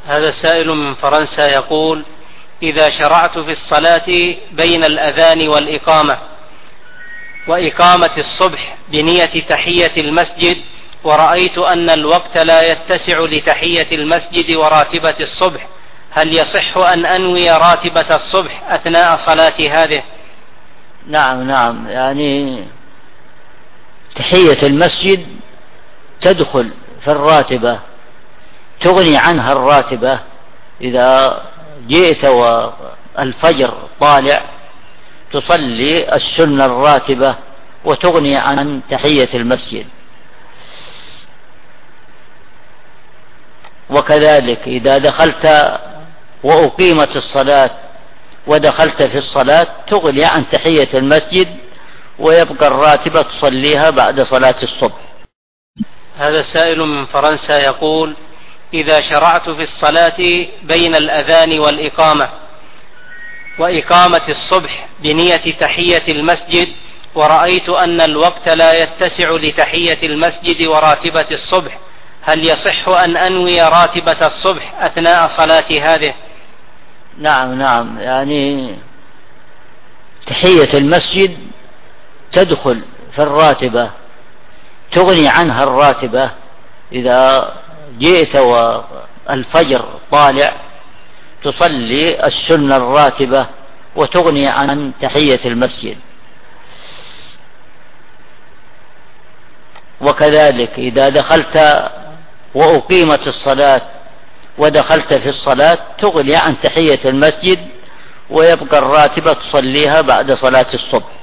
هذا سائل من فرنسا يقول: إذا شرعت في الصلاة بين الأذان والإقامة وإقامة الصبح بنية تحية المسجد، ورأيت أن الوقت لا يتسع لتحية المسجد وراتبة الصبح، هل يصح أن أنوي راتبة الصبح أثناء صلاتي هذه؟ نعم، يعني تحية المسجد تدخل في الراتبة، تغني عنها الراتبة. إذا جئت والفجر طالع تصلي السنة الراتبة وتغني عن تحية المسجد. وكذلك إذا دخلت وأقيمت الصلاة ودخلت في الصلاة تغني عن تحية المسجد، ويبقى الراتبة تصليها بعد صلاة الصبح. هذا سائل من فرنسا يقول: إذا شرعت في الصلاة بين الأذان والإقامة وإقامة الصبح بنية تحية المسجد، ورأيت أن الوقت لا يتسع لتحية المسجد وراتبة الصبح، هل يصح أن أنوي راتبة الصبح أثناء صلاتي هذه؟ نعم، يعني تحية المسجد تدخل في الراتبة، تغني عنها الراتبة. إذا جئت والفجر طالع تصلي السنة الراتبة وتغني عن تحية المسجد. وكذلك إذا دخلت وأقيمت الصلاة ودخلت في الصلاة تغني عن تحية المسجد، ويبقى الراتبة تصليها بعد صلاة الصبح.